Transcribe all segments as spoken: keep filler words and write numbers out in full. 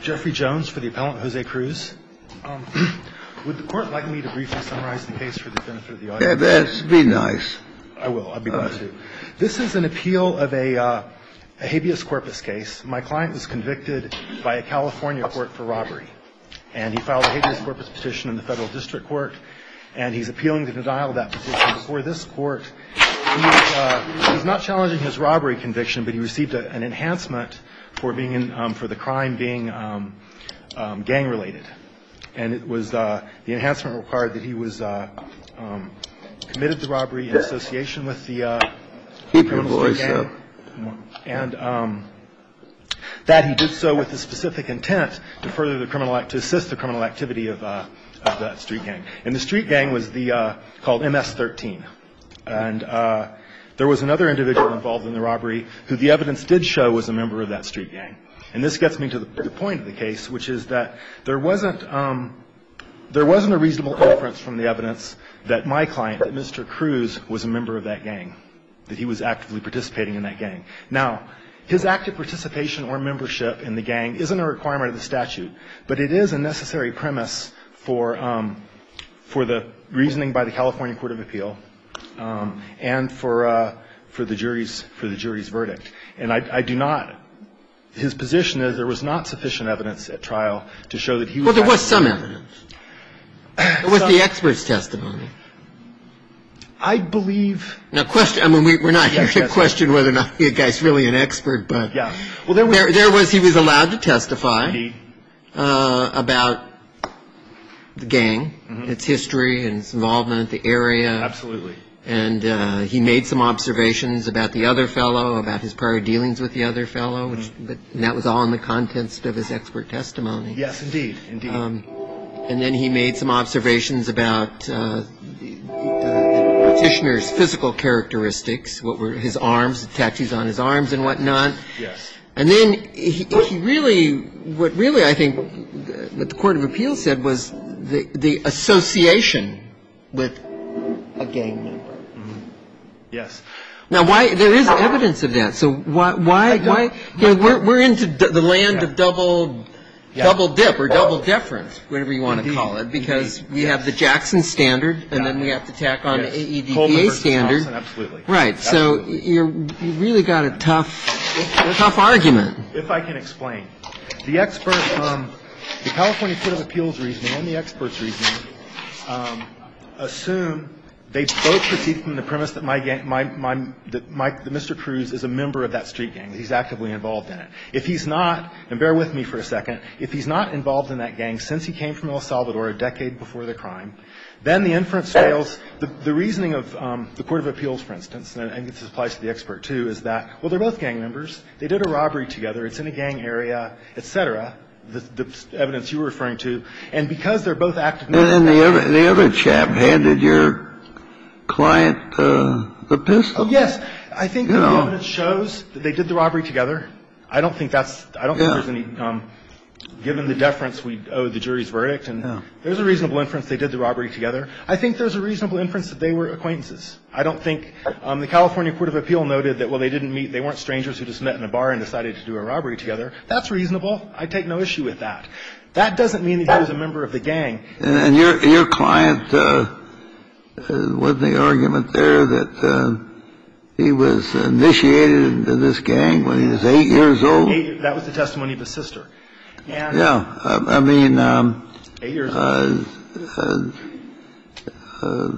Jeffrey Jones for the appellant Jose Cruz. Um, would the court like me to briefly summarize the case for the benefit of the audience? Yeah, that'd be nice. I will. I'd be glad to. This is an appeal of a, uh, a habeas corpus case. My client was convicted by a California court for robbery, and he filed a habeas corpus petition in the federal district court, and he's appealing the denial of that petition before this court. He's, uh, he's not challenging his robbery conviction, but he received a, an enhancement for being in, um, for the crime being um, um, gang related, and it was uh, the enhancement required that he was uh, um, committed the robbery in association with the uh, Keep your voice gang, up. and um, that he did so with the specific intent to further the criminal act, to assist the criminal activity of, uh, of that street gang. And the street gang was the uh, called M S thirteen. And uh, there was another individual involved in the robbery who the evidence did show was a member of that street gang. And this gets me to the, the point of the case, which is that there wasn't um, there wasn't a reasonable inference from the evidence that my client, that Mister Cruz, was a member of that gang, that he was actively participating in that gang. Now, his active participation or membership in the gang isn't a requirement of the statute, but it is a necessary premise for um, for the reasoning by the California Court of Appeal. Um, and for uh, for the jury's for the jury's verdict, and I, I do not. His position is there was not sufficient evidence at trial to show that he was. Well, there was some evidence. It was the expert's testimony. I believe. Now, question. I mean, we, we're not yes, here to yes, question yes. whether or not the guy's really an expert, but yeah. Well, there was. There, there was. He was allowed to testify Indeed. Uh, about the gang, mm-hmm. its history and its involvement, the area. Absolutely. And uh, he made some observations about the other fellow, about his prior dealings with the other fellow, which, mm-hmm. but and that was all in the context of his expert testimony. Yes, indeed, indeed. Um, and then he made some observations about uh, the, the petitioner's physical characteristics, what were his arms, the tattoos on his arms and whatnot. Yes. And then he, he really, what really I think what the Court of Appeals said was the, the association with a gang member. Yes. Now, why there is evidence of that? So why why why? You know, we're we're into d- the land yeah. of double yeah. double dip or double deference, whatever you want Indeed. to call it, because Indeed. we yes. have the Jackson standard, and yeah. then we have to tack on yes. the A E D P Coleman A versus standard. Thompson, absolutely. Right. Absolutely. So you're you really got a tough tough argument. If I can explain, the expert, um, the California Court of Appeals reasoning and the expert's reasoning um, assume. They both proceed from the premise that my gang, my, my, that my, that Mister Cruz is a member of that street gang, that he's actively involved in it. If he's not, and bear with me for a second, if he's not involved in that gang since he came from El Salvador a decade before the crime, then the inference fails. The, the reasoning of um, the Court of Appeals, for instance, and I think this applies to the expert too, is that, well, they're both gang members. They did a robbery together. It's in a gang area, et cetera. The, the evidence you were referring to, and because they're both active. And, and the other, the other chap handed your client uh, the pistol. Oh, yes. I think you that know. the evidence shows that they did the robbery together. I don't think that's, I don't yeah. think there's any, um, given the deference we owe the jury's verdict, and yeah. there's a reasonable inference they did the robbery together. I think there's a reasonable inference that they were acquaintances. I don't think, um, the California Court of Appeal noted that, well, they didn't meet, they weren't strangers who just met in a bar and decided to do a robbery together. That's reasonable. I take no issue with that. That doesn't mean that he was a member of the gang. And, and your, your client, uh, Uh, was the argument there that uh, he was initiated into this gang when he was eight years old? Eight, that was the testimony of his sister. And yeah, I, I mean, um, eight years uh, old. uh, uh,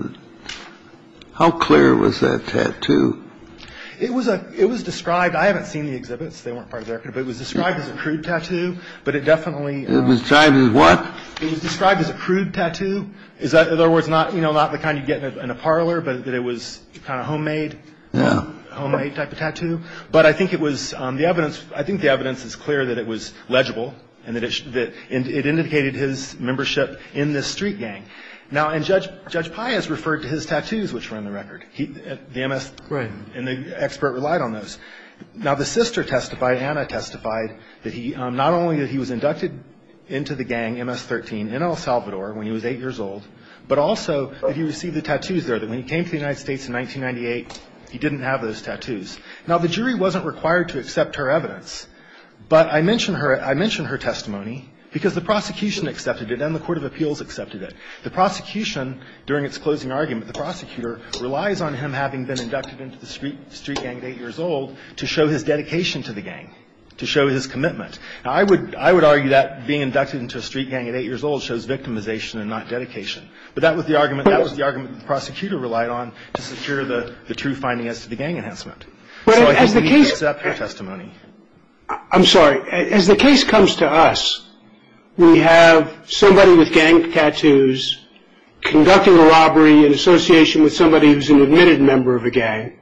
how clear was that tattoo? It was a. It was described. I haven't seen the exhibits; they weren't part of the record. But it was described as a crude tattoo. But it definitely. It was described as what? It was described as a crude tattoo. Is that, in other words, not you know not the kind you get in a, in a parlor, but that it was kind of homemade. Yeah. Homemade type of tattoo. But I think it was um, the evidence. I think the evidence is clear that it was legible and that it that it indicated his membership in this street gang. Now, and Judge Judge Paez referred to his tattoos, which were in the record. He, the M S, right. And the expert relied on those. Now, the sister testified, Anna testified, that he um, not only that he was inducted into the gang M S thirteen in El Salvador when he was eight years old, but also that he received the tattoos there. That when he came to the United States in nineteen ninety-eight, he didn't have those tattoos. Now, the jury wasn't required to accept her evidence. But I mention her, I mention her testimony because the prosecution accepted it and the Court of Appeals accepted it. The prosecution, during its closing argument, the prosecutor relies on him having been inducted into the street, street gang at eight years old to show his dedication to the gang, to show his commitment. Now, I would, I would argue that being inducted into a street gang at eight years old shows victimization and not dedication. But that was the argument, that was the argument that the prosecutor relied on to secure the, the true finding as to the gang enhancement. But so I as think the we need case, to accept her testimony. I'm sorry. As the case comes to us, we have somebody with gang tattoos conducting a robbery in association with somebody who's an admitted member of a gang.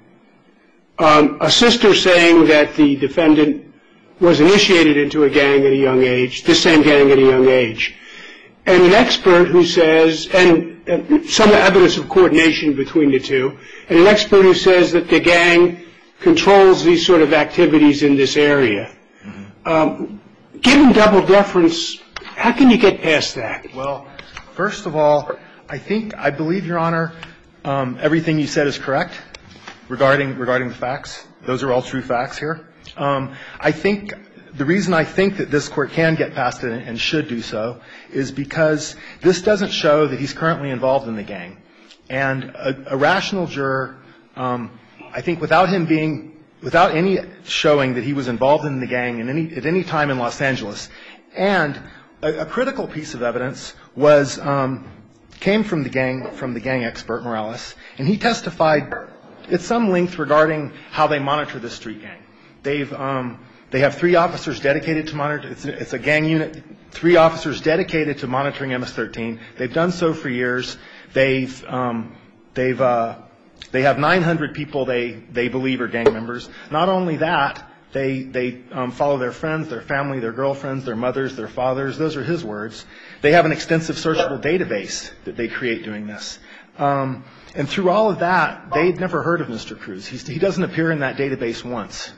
Um, a sister saying that the defendant was initiated into a gang at a young age, this same gang at a young age. And an expert who says, and uh, some evidence of coordination between the two, and an expert who says that the gang controls these sort of activities in this area. Mm-hmm. Um, given double deference, how can you get past that? Well, first of all, I think, I believe, Your Honor, um, everything you said is correct regarding regarding the facts. Those are all true facts here. Um, I think the reason I think that this Court can get past it and should do so is because this doesn't show that he's currently involved in the gang. And a, a rational juror, um, I think without him being, without any showing that he was involved in the gang in any, at any time in Los Angeles, and a, a critical piece of evidence was, um, came from the gang, from the gang expert, Morales, and he testified at some length regarding how they monitor the street gang. They've, um, they have three officers dedicated to monitor, it's a, it's a gang unit, three officers dedicated to monitoring M S thirteen. They've done so for years. They've, um, they've, uh, they have nine hundred people they, they believe are gang members. Not only that, they, they, um, follow their friends, their family, their girlfriends, their mothers, their fathers. Those are his words. They have an extensive searchable database that they create doing this. Um, and through all of that, they'd never heard of Mister Cruz. He's, he doesn't appear in that database once,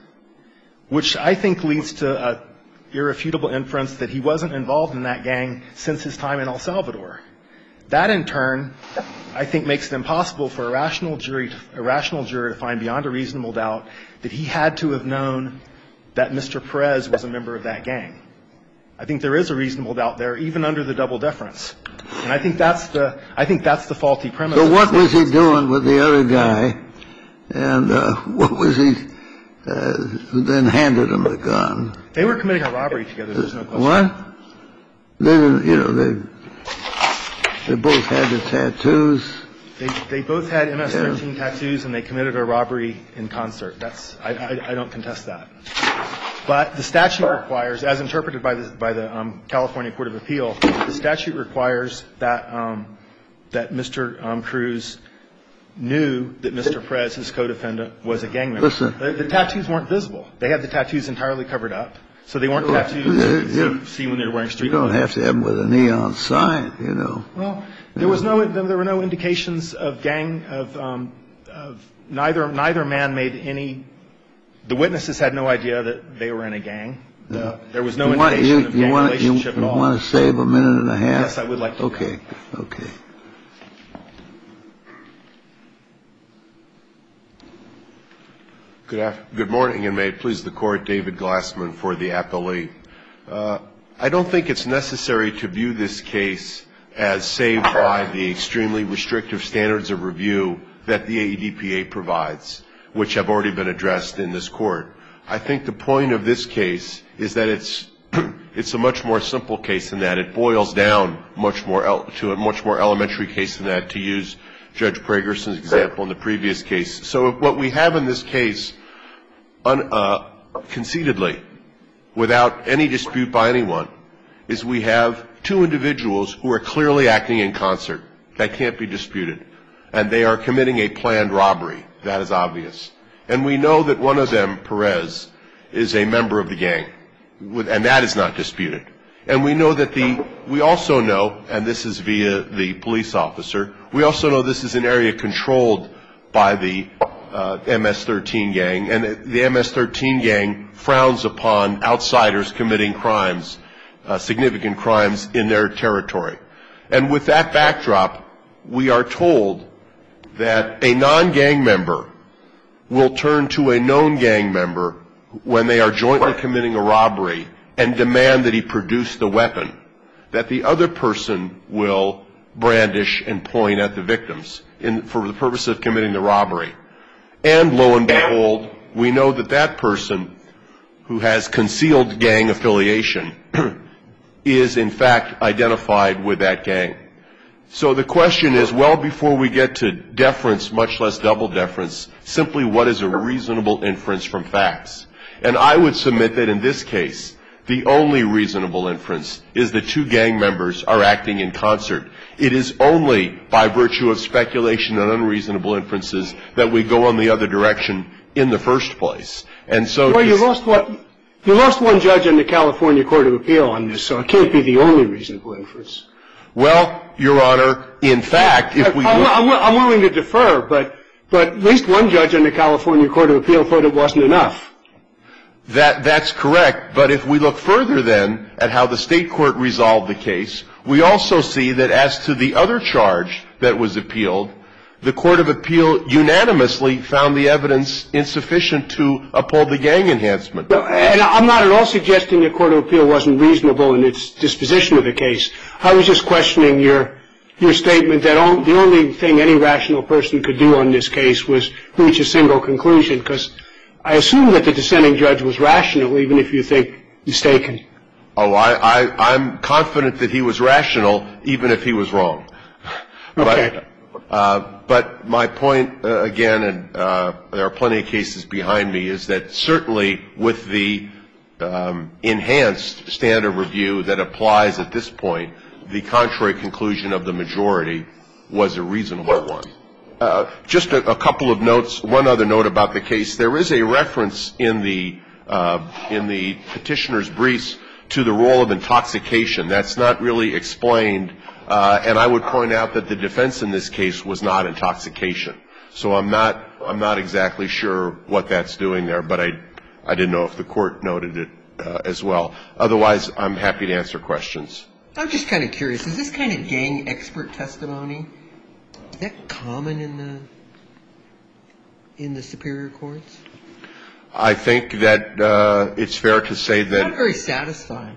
which I think leads to a irrefutable inference that he wasn't involved in that gang since his time in El Salvador. That, in turn, I think makes it impossible for a rational jury, to, a rational juror to find beyond a reasonable doubt that he had to have known that Mister Perez was a member of that gang. I think there is a reasonable doubt there, even under the double deference. And I think that's the, I think that's the faulty premise. So what was he doing with the other guy? And uh, what was he, uh, who then handed him the gun? They were committing a robbery together, there's no question. What? They didn't, you know, they, they both had the tattoos. They, they both had M S thirteen yeah. tattoos, and they committed a robbery in concert. That's, I, I, I don't contest that. But the statute requires, as interpreted by the, by the um, California Court of Appeal, the statute requires that, um, that Mister Um, Cruz knew that Mister Perez, his co-defendant, was a gang member. Listen. The, the tattoos weren't visible. They had the tattoos entirely covered up. So they weren't tattoos you could see, see when they were wearing street You don't clothes. have to have them with a neon sign, you know. Well, there was no, there were no indications of gang, of, um, of neither, neither man made any, the witnesses had no idea that they were in a gang. The, there was no you want, indication you, of you gang want, relationship you, at all. You want to save a minute and a half? Yes, I would like to. Okay, okay. Good, after, good morning, and may it please the Court, David Glassman for the appellee. Uh, I don't think it's necessary to view this case as saved by the extremely restrictive standards of review that the A E D P A provides, which have already been addressed in this Court. I think the point of this case is that it's it's a much more simple case than that. It boils down much more el- to a much more elementary case than that, to use Judge Pragerson's example in the previous case. So what we have in this case, un, uh, concededly, without any dispute by anyone, is we have two individuals who are clearly acting in concert. That can't be disputed. And they are committing a planned robbery. That is obvious. And we know that one of them, Perez, is a member of the gang. And that is not disputed. And we know that the, we also know, and this is via the police officer, we also know this is an area controlled by the uh, M S thirteen gang, and the M S thirteen gang frowns upon outsiders committing crimes, uh, significant crimes in their territory. And with that backdrop, we are told that a non-gang member will turn to a known gang member when they are jointly committing a robbery and demand that he produce the weapon, that the other person will brandish and point at the victims in, for the purpose of committing the robbery. And lo and behold, we know that that person who has concealed gang affiliation is in fact identified with that gang. So the question is, well before we get to deference, much less double deference, simply what is a reasonable inference from facts? And I would submit that in this case, the only reasonable inference is that two gang members are acting in concert. It is only by virtue of speculation and unreasonable inferences that we go on the other direction in the first place. And so, well, you lost what you lost one judge in the California Court of Appeal on this, so it can't be the only reasonable inference. Well, Your Honor, in fact, if we I'm, look, I'm, I'm willing to defer, but but at least one judge in the California Court of Appeal thought it wasn't enough. That, that's correct. But if we look further then at how the state court resolved the case, we also see that as to the other charge that was appealed, the Court of Appeal unanimously found the evidence insufficient to uphold the gang enhancement. No, and I'm not at all suggesting the Court of Appeal wasn't reasonable in its disposition of the case. I was just questioning your your statement that on, the only thing any rational person could do on this case was reach a single conclusion, because I assume that the dissenting judge was rational, even if you think mistaken. Oh, I, I, I'm confident that he was rational, even if he was wrong. Okay. But, uh, but my point, uh, again, and uh, there are plenty of cases behind me, is that certainly with the um, enhanced standard review that applies at this point, the contrary conclusion of the majority was a reasonable one. Uh, just a, a couple of notes. One other note about the case: there is a reference in the uh, in the petitioner's briefs to the role of intoxication. That's not really explained, uh, and I would point out that the defense in this case was not intoxication. So I'm not I'm not exactly sure what that's doing there, but I I didn't know if the court noted it uh, as well. Otherwise, I'm happy to answer questions. I'm just kind of curious. Is this kind of gang expert testimony? Is that common in the in the superior courts? I think that uh, it's fair to say that. Not very satisfying.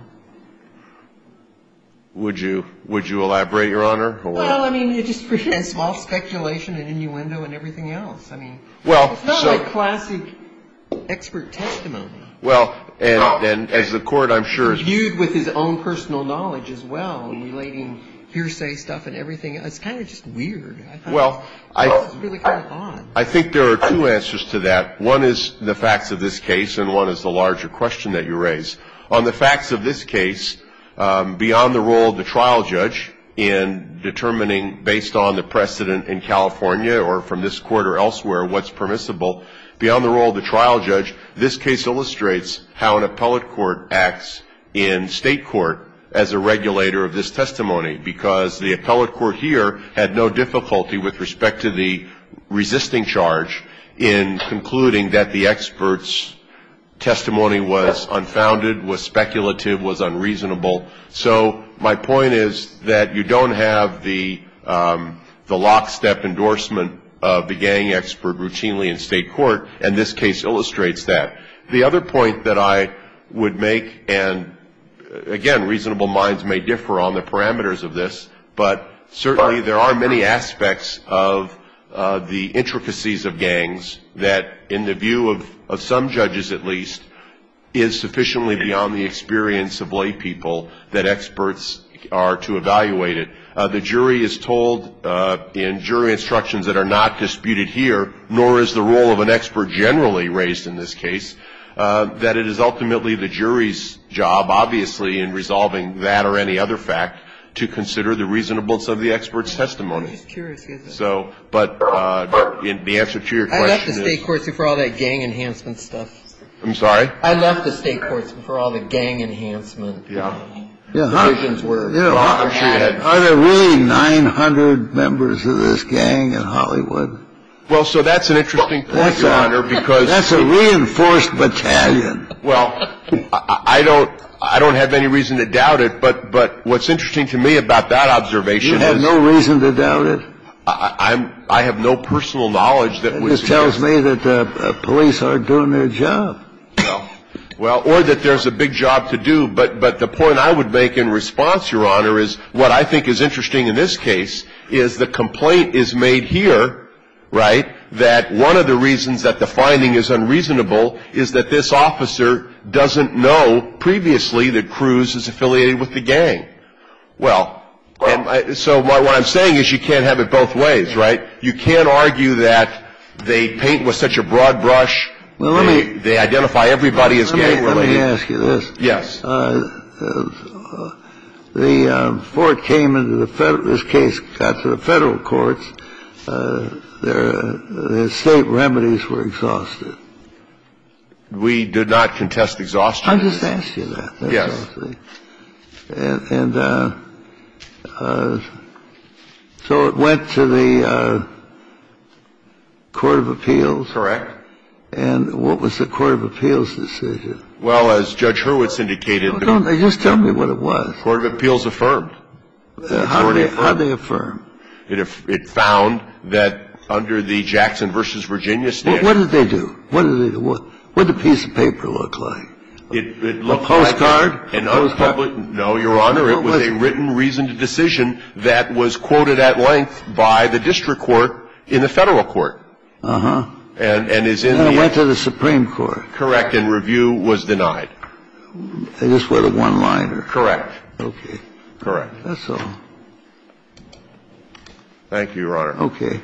Would you would you elaborate, Your Honor? Or? Well, I mean, it just presents small speculation and innuendo and everything else. I mean, well, it's not so, like classic expert testimony. Well, and and as the court, I'm sure, is viewed with his own personal knowledge as well, and relating hearsay stuff and everything. It's kind of just weird. I thought well, I it's really kind of odd. I think there are two answers to that. One is the facts of this case, and one is the larger question that you raise. On the facts of this case, um, beyond the role of the trial judge in determining, based on the precedent in California or from this court or elsewhere, what's permissible, beyond the role of the trial judge, this case illustrates how an appellate court acts in state court as a regulator of this testimony, because the appellate court here had no difficulty with respect to the resisting charge in concluding that the expert's testimony was unfounded, was speculative, was unreasonable. So my point is that you don't have the um, the lockstep endorsement of the gang expert routinely in state court, and this case illustrates that. The other point that I would make, and again, reasonable minds may differ on the parameters of this, but certainly there are many aspects of uh, the intricacies of gangs that, in the view of, of some judges at least, is sufficiently beyond the experience of lay people that experts are to evaluate it. Uh, the jury is told uh, in jury instructions that are not disputed here, nor is the role of an expert generally raised in this case, Uh, that it is ultimately the jury's job, obviously, in resolving that or any other fact, to consider the reasonableness of the expert's testimony. I'm just curious. So, but uh, in the answer to your question I left the state is, courts before all that gang enhancement stuff. I'm sorry? I left the state courts before all the gang enhancement Yeah. Yeah, how, provisions were. you know, Well, I'm sure you had- are there really nine hundred members of this gang in Hollywood? Well, so that's an interesting point, That's Your a- Honor, because That's a reinforced battalion. well, I, I don't, I don't have any reason to doubt it. But, but what's interesting to me about that observation You have is no reason to doubt it. I, I'm, I have no personal knowledge that It would just tells suggest- me that the uh, police aren't doing their job. Well, well, or that there's a big job to do. But, but the point I would make in response, Your Honor, is what I think is interesting in this case is the complaint is made here, right, that one of the reasons that the finding is unreasonable is that this officer doesn't know previously that Cruz is affiliated with the gang. Well, and I, so what I'm saying is you can't have it both ways, right? You can't argue that they paint with such a broad brush. Well, let they, me, they identify everybody as gang related. Let me ask you this. Yes. Uh, uh, the uh, before it came into the federal, this case got to the federal courts. Uh, their, uh, their state remedies were exhausted. We did not contest exhaustion. I just asked you that. That's yes. all, see. And, and uh, uh, so it went to the uh, Court of Appeals. Correct. And what was the Court of Appeals decision? Well, as Judge Hurwitz indicated, no, don't they just tell me what it was? Court of Appeals affirmed. Uh, how did they, how they affirm? It, it found that under the Jackson versus Virginia statute. What, what did they do? What did they do? What, what did the piece of paper look like? It, it looked a postcard? Like an postcard? unpublished. No, Your Honor, it was, was a written, reasoned decision that was quoted at length by the district court in the federal court. Uh huh. And and is in. And the, it went to the Supreme Court. Correct, and review was denied. They just wrote a one-liner. Correct. Okay. Correct. That's all. Thank you, Your Honor. Okay.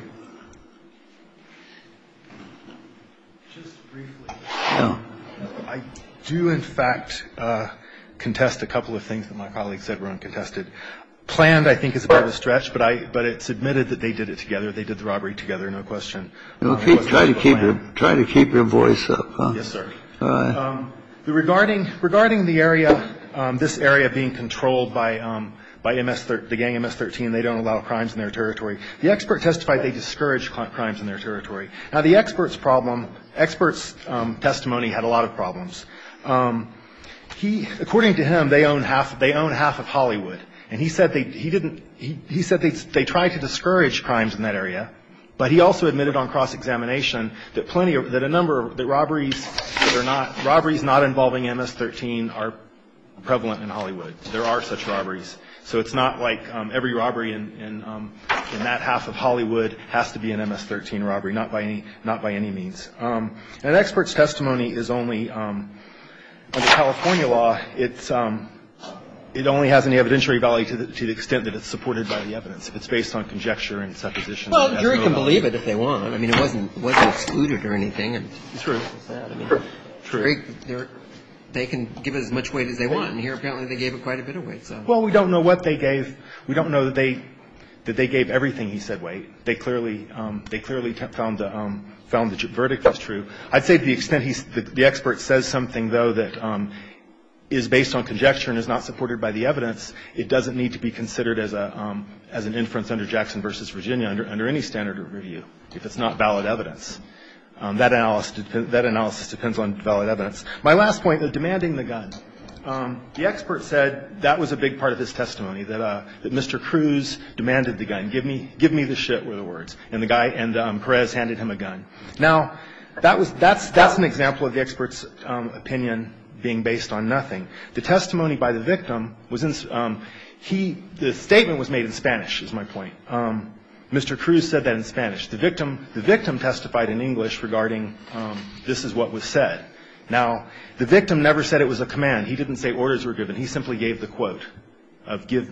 Just briefly. Yeah. I do, in fact, uh, contest a couple of things that my colleague said were uncontested. Planned, I think, is a bit of a stretch, but I but it's admitted that they did it together. They did the robbery together, no question. Well, um, keep, try to keep your try to keep your voice up, huh? Yes, sir. All right. Um, the regarding regarding the area, um, this area being controlled by um, by M S the gang M S thirteen, they don't allow crimes in their territory. The expert testified they discourage crimes in their territory. Now, the expert's problem, expert's um, testimony had a lot of problems. Um, he, according to him, they own half. They own half of Hollywood. And he said they, he didn't, he, he said they, they tried to discourage crimes in that area, but he also admitted on cross-examination that plenty of, that a number of, that robberies that are not, robberies not involving M S thirteen are prevalent in Hollywood. There are such robberies. So it's not like um, every robbery in, in, um, in that half of Hollywood has to be an M S thirteen robbery, not by any, not by any means. Um, and an expert's testimony is only, um, under California law, it's, um, it only has any evidentiary value to the, to the extent that it's supported by the evidence. If it's based on conjecture and supposition. Well, the jury no can value. believe it if they want. I mean, it wasn't it wasn't excluded or anything. And True. I mean, True. Jury, they can give it as much weight as they want, and here apparently they gave it quite a bit of weight. So. Well, we don't know what they gave. We don't know that they that they gave everything he said weight. They clearly um, they clearly t- found the um, found the verdict was true. I'd say to the extent he's the, the expert says something though that. Um, is based on conjecture and is not supported by the evidence, it doesn't need to be considered as a um, as an inference under Jackson versus Virginia under under any standard of review if it's not valid evidence. Um, that analysis that analysis depends on valid evidence. My last point, of demanding the gun. Um, the expert said that was a big part of his testimony that uh, that Mister Cruz demanded the gun. Give me give me the shit were the words. And the guy and um, Perez handed him a gun. Now that was that's that's an example of the expert's um, opinion being based on nothing. The testimony by the victim was in, um, he, the statement was made in Spanish, is my point. Um, Mister Cruz said that in Spanish. The victim, the victim testified in English regarding, um, this is what was said. Now, the victim never said it was a command. He didn't say orders were given. He simply gave the quote of give,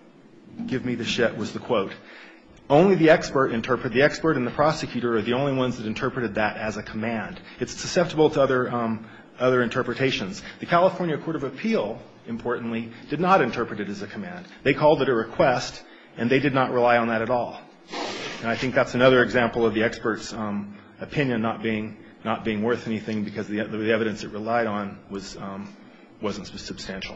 give me the shit was the quote. Only the expert interpret, the expert and the prosecutor are the only ones that interpreted that as a command. It's susceptible to other, um, other interpretations. The California Court of Appeal, importantly, did not interpret it as a command. They called it a request, and they did not rely on that at all. And I think that's another example of the expert's um, opinion not being not being worth anything because the, the evidence it relied on was um, wasn't substantial.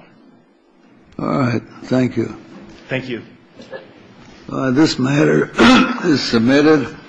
All right. Thank you. Thank you. Uh, this matter is submitted.